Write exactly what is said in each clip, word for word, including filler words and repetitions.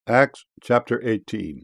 Acts chapter eighteen.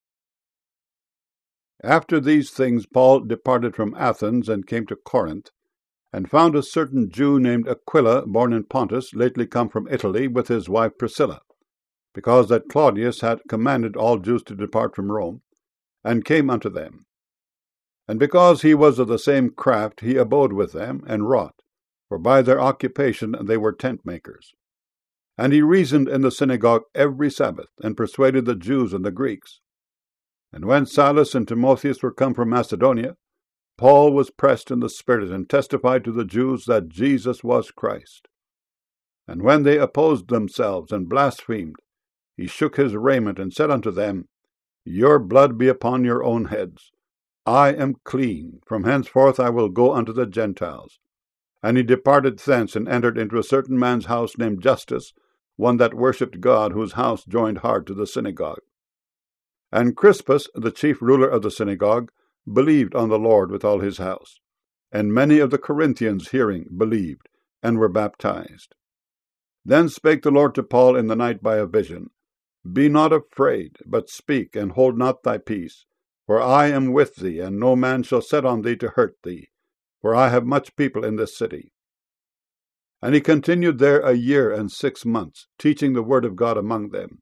After these things Paul departed from Athens and came to Corinth, and found a certain Jew named Aquila, born in Pontus, lately come from Italy, with his wife Priscilla, because that Claudius had commanded all Jews to depart from Rome, and came unto them. And because he was of the same craft, he abode with them, and wrought, for by their occupation they were tent makers. And he reasoned in the synagogue every Sabbath, and persuaded the Jews and the Greeks. And when Silas and Timotheus were come from Macedonia, Paul was pressed in the Spirit, and testified to the Jews that Jesus was Christ. And when they opposed themselves and blasphemed, he shook his raiment, and said unto them, Your blood be upon your own heads. I am clean. From henceforth I will go unto the Gentiles. And he departed thence, and entered into a certain man's house named Justus, one that worshipped God, whose house joined hard to the synagogue. And Crispus, the chief ruler of the synagogue, believed on the Lord with all his house. And many of the Corinthians, hearing, believed, and were baptized. Then spake the Lord to Paul in the night by a vision, Be not afraid, but speak, and hold not thy peace. For I am with thee, and no man shall set on thee to hurt thee, for I have much people in this city. And he continued there a year and six months, teaching the word of God among them.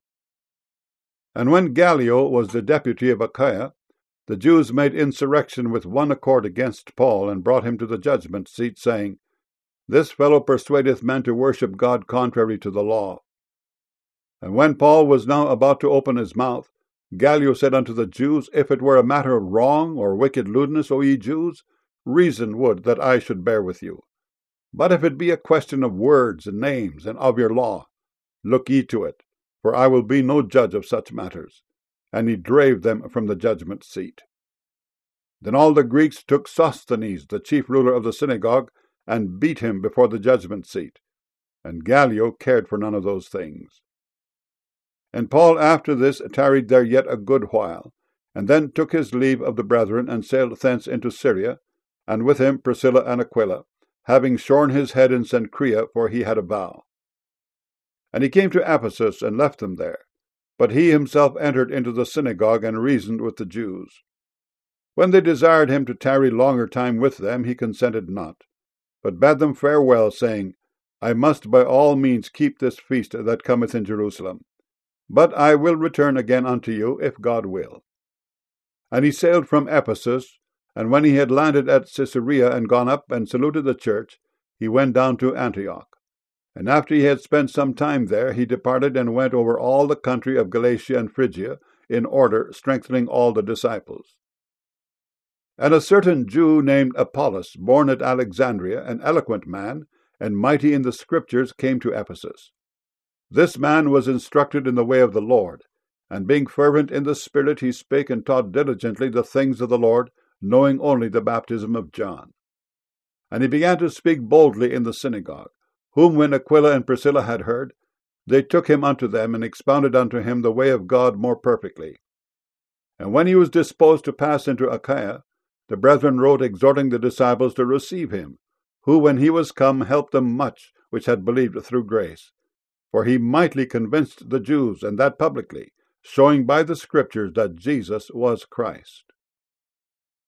And when Gallio was the deputy of Achaia, the Jews made insurrection with one accord against Paul, and brought him to the judgment seat, saying, This fellow persuadeth men to worship God contrary to the law. And when Paul was now about to open his mouth, Gallio said unto the Jews, If it were a matter of wrong or wicked lewdness, O ye Jews, reason would that I should bear with you. But if it be a question of words and names and of your law, look ye to it, for I will be no judge of such matters. And he drave them from the judgment seat. Then all the Greeks took Sosthenes, the chief ruler of the synagogue, and beat him before the judgment seat. And Gallio cared for none of those things. And Paul after this tarried there yet a good while, and then took his leave of the brethren, and sailed thence into Syria, and with him Priscilla and Aquila, having shorn his head in Cenchrea, for he had a vow. And he came to Ephesus, and left them there. But he himself entered into the synagogue, and reasoned with the Jews. When they desired him to tarry longer time with them, he consented not, but bade them farewell, saying, I must by all means keep this feast that cometh in Jerusalem. But I will return again unto you, if God will. And he sailed from Ephesus, and when he had landed at Caesarea, and gone up and saluted the church, he went down to Antioch. And after he had spent some time there, he departed and went over all the country of Galatia and Phrygia, in order, strengthening all the disciples. And a certain Jew named Apollos, born at Alexandria, an eloquent man, and mighty in the Scriptures, came to Ephesus. This man was instructed in the way of the Lord, and being fervent in the Spirit, he spake and taught diligently the things of the Lord, knowing only the baptism of John. And he began to speak boldly in the synagogue, whom when Aquila and Priscilla had heard, they took him unto them, and expounded unto him the way of God more perfectly. And when he was disposed to pass into Achaia, the brethren wrote, exhorting the disciples to receive him, who when he was come helped them much which had believed through grace. For he mightily convinced the Jews, and that publicly, showing by the Scriptures that Jesus was Christ.